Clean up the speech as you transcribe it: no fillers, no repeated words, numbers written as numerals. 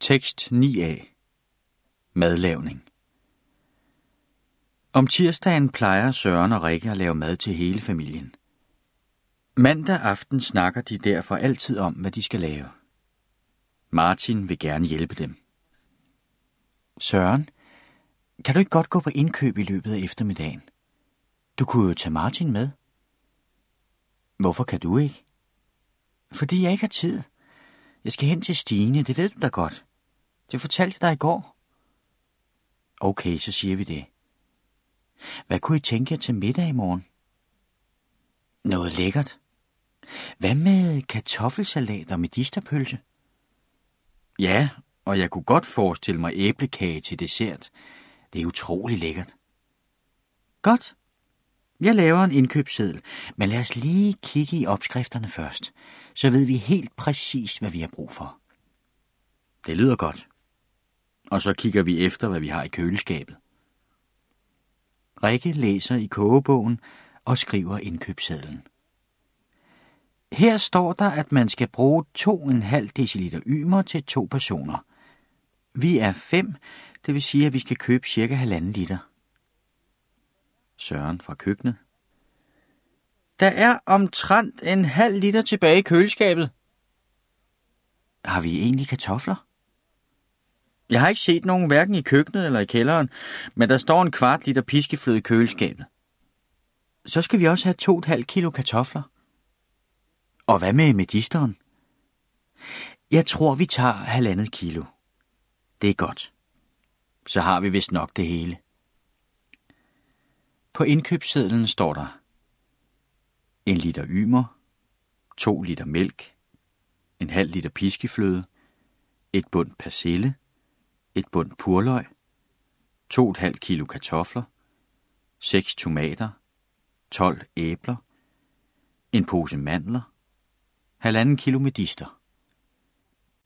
Tekst 9a. Madlavning. Om tirsdagen plejer Søren og Rikke at lave mad til hele familien. Mandag aften snakker de derfor altid om, hvad de skal lave. Martin vil gerne hjælpe dem. Søren, kan du ikke godt gå på indkøb i løbet af eftermiddagen? Du kunne jo tage Martin med. Hvorfor kan du ikke? Fordi jeg ikke har tid. Jeg skal hen til Stine, det ved du da godt. Det fortalte jeg dig i går. Okay, så siger vi det. Hvad kunne I tænke jer til middag i morgen? Noget lækkert. Hvad med kartoffelsalat og medisterpølse? Ja, og jeg kunne godt forestille mig æblekage til dessert. Det er utrolig lækkert. Godt. Jeg laver en indkøbsseddel, men lad os lige kigge i opskrifterne først, så ved vi helt præcis, hvad vi har brug for. Det lyder godt. Og så kigger vi efter, hvad vi har i køleskabet. Rikke læser i kogebogen og skriver indkøbssedlen. Her står der, at man skal bruge 2,5 deciliter ymer til 2 personer. Vi er 5, det vil sige, at vi skal købe cirka 1,5 liter. Søren fra køkkenet. Der er omtrent 1,5 liter tilbage i køleskabet. Har vi egentlig kartofler? Jeg har ikke set nogen hverken i køkkenet eller i kælderen, men der står 1/4 liter piskefløde i køleskabet. Så skal vi også have 2,5 kilo kartofler. Og hvad med medisteren? Jeg tror, vi tager 1,5 kilo. Det er godt. Så har vi vist nok det hele. På indkøbssedlen står der 1 liter ymer, 2 liter mælk, 1/2 liter piskefløde, 1 bund persille, 1 bund purløg, 2,5 kilo kartofler, 6 tomater, 12 æbler, en pose mandler, 1,5 kilo medister.